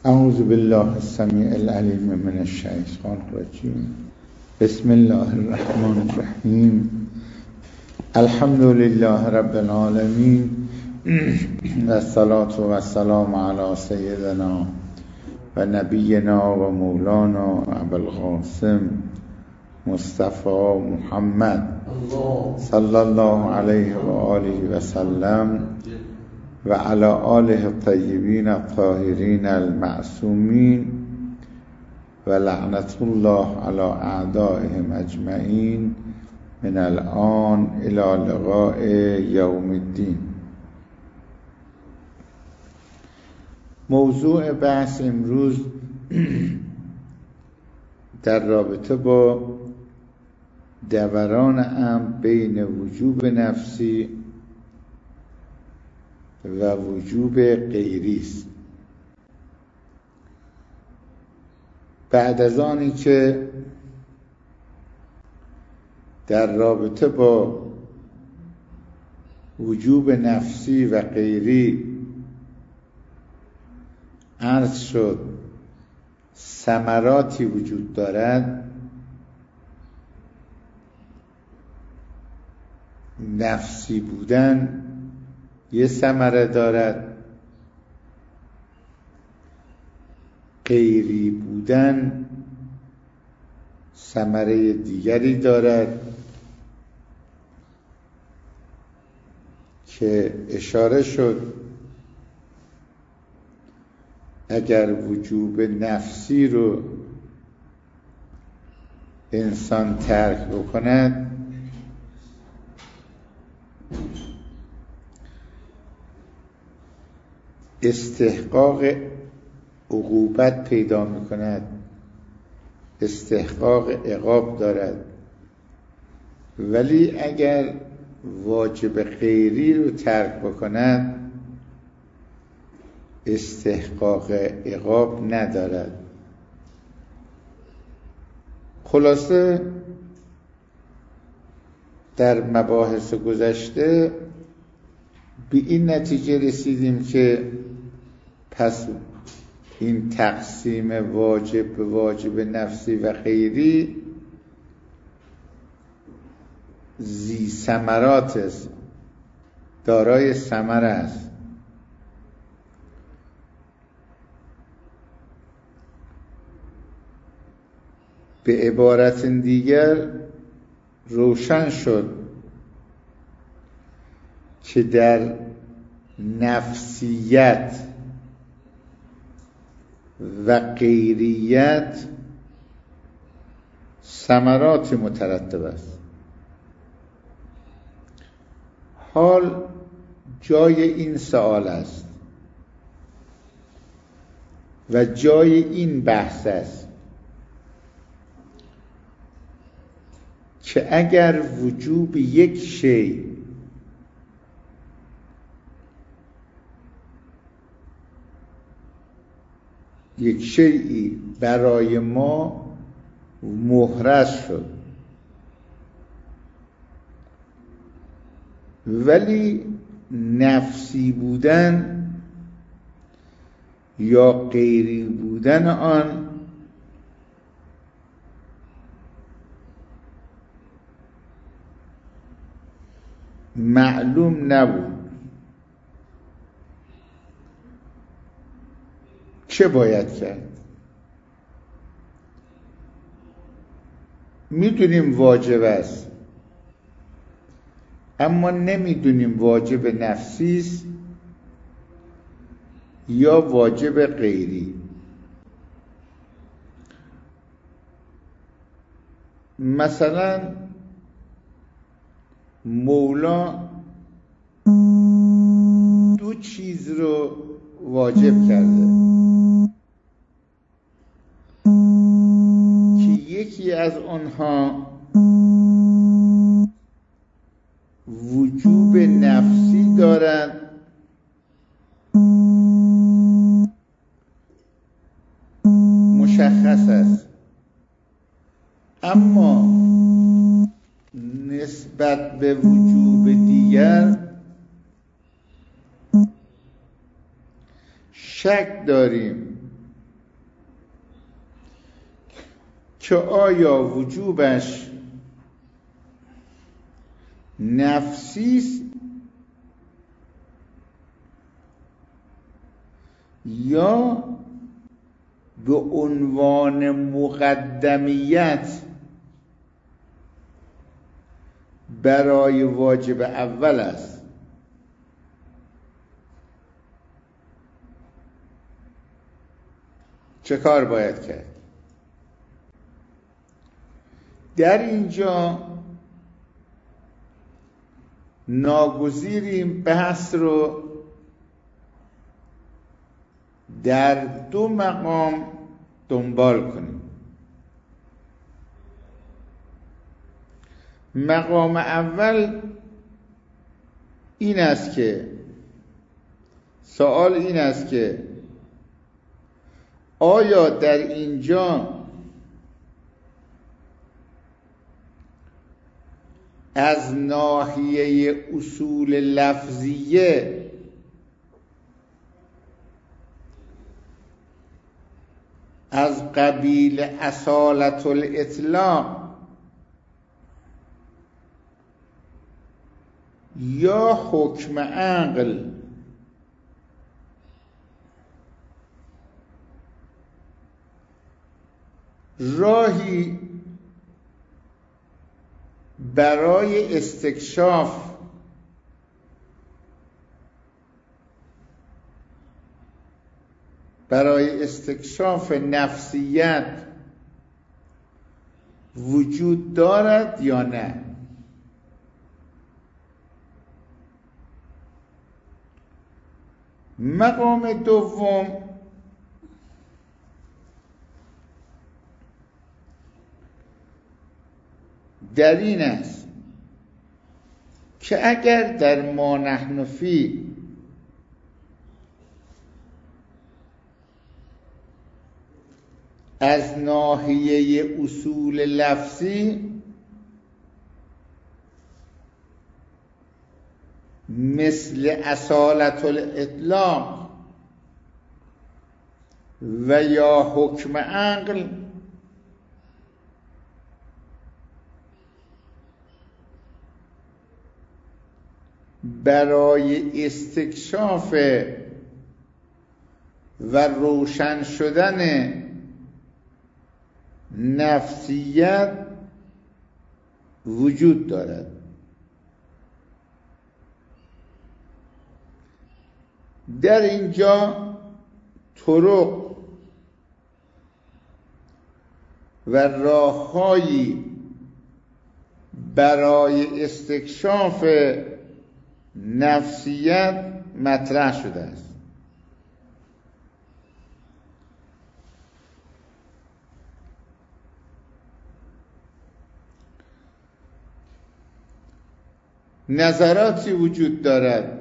اعوذ بالله السمیع العلیم من الشیطان الرجیم. بسم الله الرحمن الرحیم. الحمد لله رب العالمین و الصلاة و السلام علی سیدنا و نبینا و مولانا ابوالقاسم مصطفی محمد صلی الله علیه و آله و سلم و علی آله الطیبین الطاهرین المعصومین و لعنت الله علی اعدائهم اجمعین من الان الی لقاء یوم الدین. موضوع بحث امروز در رابطه با دوران امر بین وجوب نفسی و وجوب غیری است. بعد از آنی که در رابطه با وجوب نفسی و غیری عرض شد ثمراتی وجود دارد، نفسی بودن یه ثمره دارد، غیری بودن ثمره دیگری دارد که اشاره شد اگر وجوب نفسی رو انسان ترک بکند استحقاق عقوبت پیدا میکند، استحقاق عقاب دارد. ولی اگر واجب غیری رو ترک بکند استحقاق عقاب ندارد. خلاصه در مباحث گذشته به این نتیجه رسیدیم که پس این تقسیم واجب به واجب نفسی و غیری ذی ثمرات است، دارای ثمره است. به عبارت دیگر روشن شد که در نفسیت و غیریت ثمرات مترتب است. حال جای این سوال است و جای این بحث است که اگر وجوب یک شیء یک شیئی برای ما محرز شد ولی نفسی بودن یا غیری بودن آن معلوم نبود، چه باید کرد؟ میدونیم واجب است اما نمیدونیم واجب نفسی است یا واجب غیری. مثلا مولا دو چیز رو واجب کرده که یکی از آنها وجوب نفسی دارد مشخص است، اما نسبت به وجوب دیگر شک داریم که آیا وجوبش نفسیست یا به عنوان مقدمیت برای واجب اول است. چه کار باید کرد؟ در اینجا ناگزیریم بحث رو در دو مقام دنبال کنیم. مقام اول این است که سوال این است که آیا در اینجا از ناحیه اصول لفظیه از قبیل اصالت الاطلاق یا حکم عقل راهی برای استکشاف نفسیت وجود دارد یا نه؟ مقام دوم در این است که اگر در ما نحن فی از ناحیه اصول لفظی مثل اصالت الاطلاق و یا حکم عقل برای استکشاف و روشن شدن نفسیت وجود دارد. در اینجا طرق و راههایی برای استکشاف نفسیت مطرح شده است. نظراتی وجود دارد،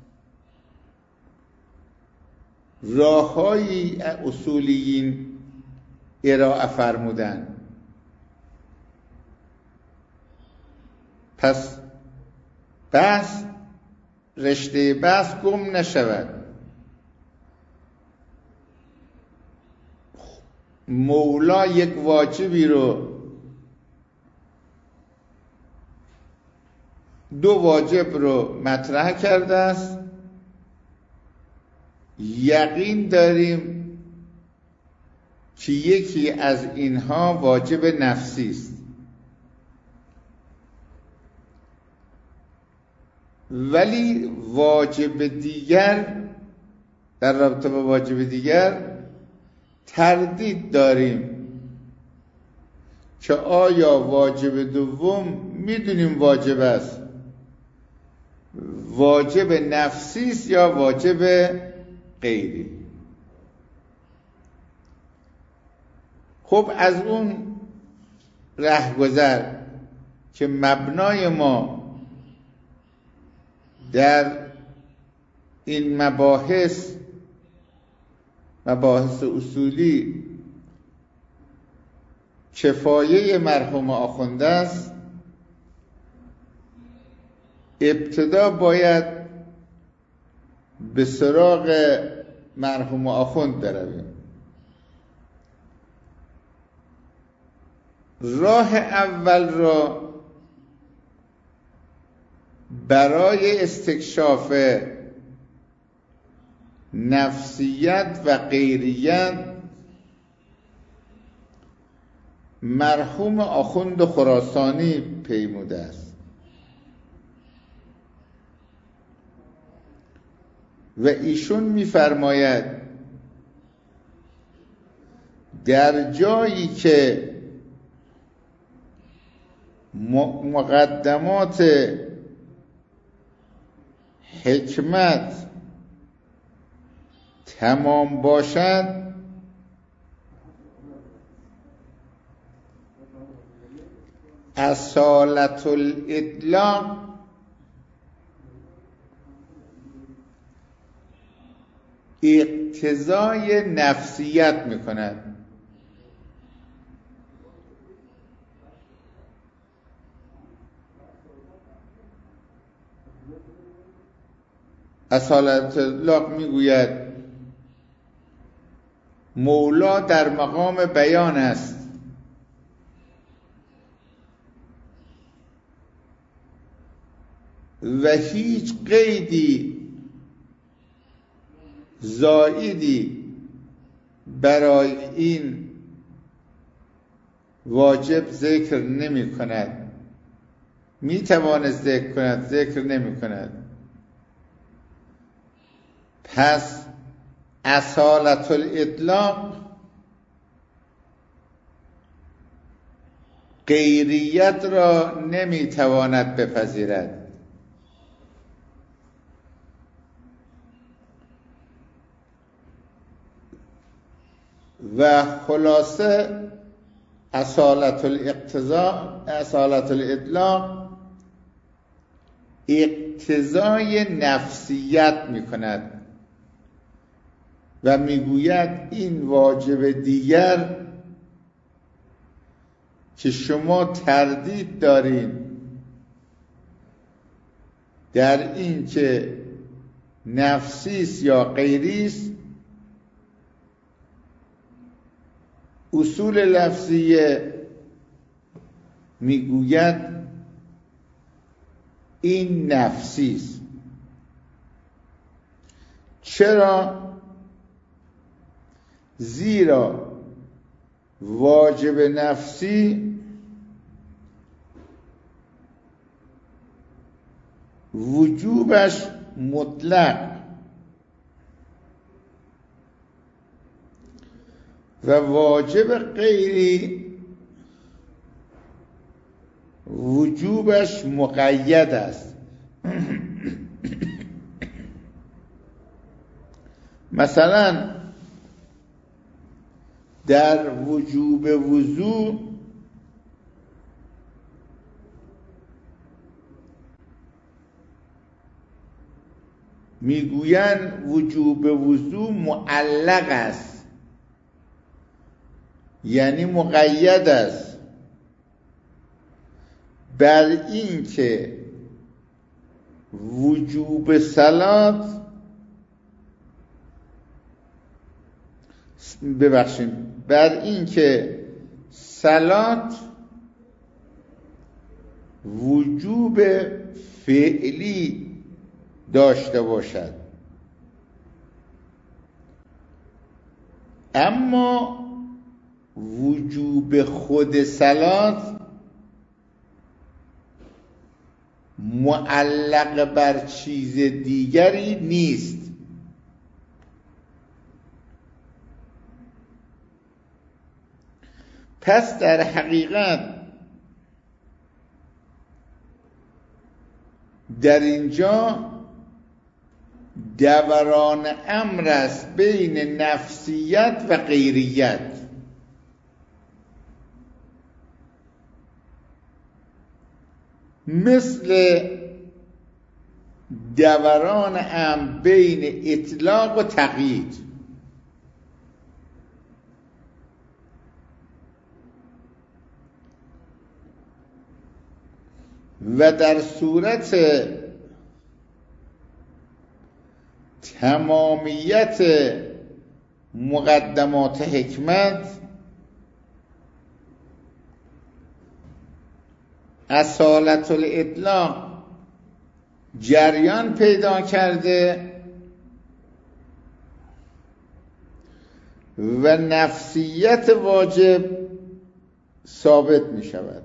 راههایی اصولیین ارائه فرمودن. پس رشته بحث گم نشود. مولا یک واجبی رو دو واجب رو مطرح کرده است، یقین داریم که یکی از اینها واجب نفسی است، ولی واجب دیگر در رابطه با واجب دیگر تردید داریم که آیا واجب دوم میدونیم واجب است، واجب نفسی است یا واجب غیری. خب از اون رهگذر که مبنای ما در این مباحث اصولی کفایه مرحوم آخونده است، ابتدا باید به سراغ مرحوم آخوند برویم. راه اول را برای استکشاف نفسیت و غیریت مرحوم آخوند خراسانی پیموده است و ایشون می‌فرماید در جایی که مقدمات حکمت تمام باشد اصالت الاطلاق اقتضای نفسیت میکند. اصالت الاطلاق میگوید مولا در مقام بیان است و هیچ قیدی زائدی برای این واجب ذکر نمی کند. می تواند ذکر کند، ذکر نمی کند. پس اصالت الاطلاق غیریت را نمی تواند بپذیرد. و خلاصه اصالت الاطلاق اقتضای نفسیت می کند و میگوید این واجب دیگر که شما تردید دارین در این که نفسیست یا غیریست، اصول لفظیه میگوید این نفسیست. چرا؟ زیرا واجب نفسی وجوبش مطلق و واجب غیری وجوبش مقید است. مثلا در وجوب وضو میگویند وجوب وضو معلق است، یعنی مقید است بر این که وجوب صلات بر این که صلات وجوب فعلی داشته باشد، اما وجوب خود صلات معلق بر چیز دیگری نیست. پس در حقیقت در اینجا دوران امر است بین نفسیت و غیریت. مثل دوران امر بین اطلاق و تقیید. و در صورت تمامیت مقدمات حکمت اصالت الاطلاق جریان پیدا کرده و نفسیت واجب ثابت می شود.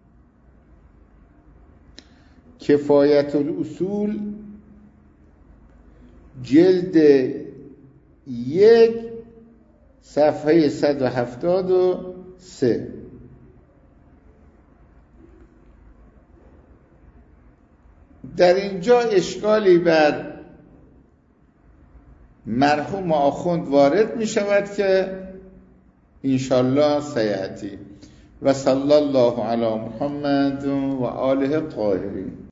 کفایت الاصول جلد 1 صفحه 173. در اینجا اشکالی بر مرحوم آخوند وارد می شود که انشالله سیأتی. و صلی الله علی محمد و آله الطاهرین.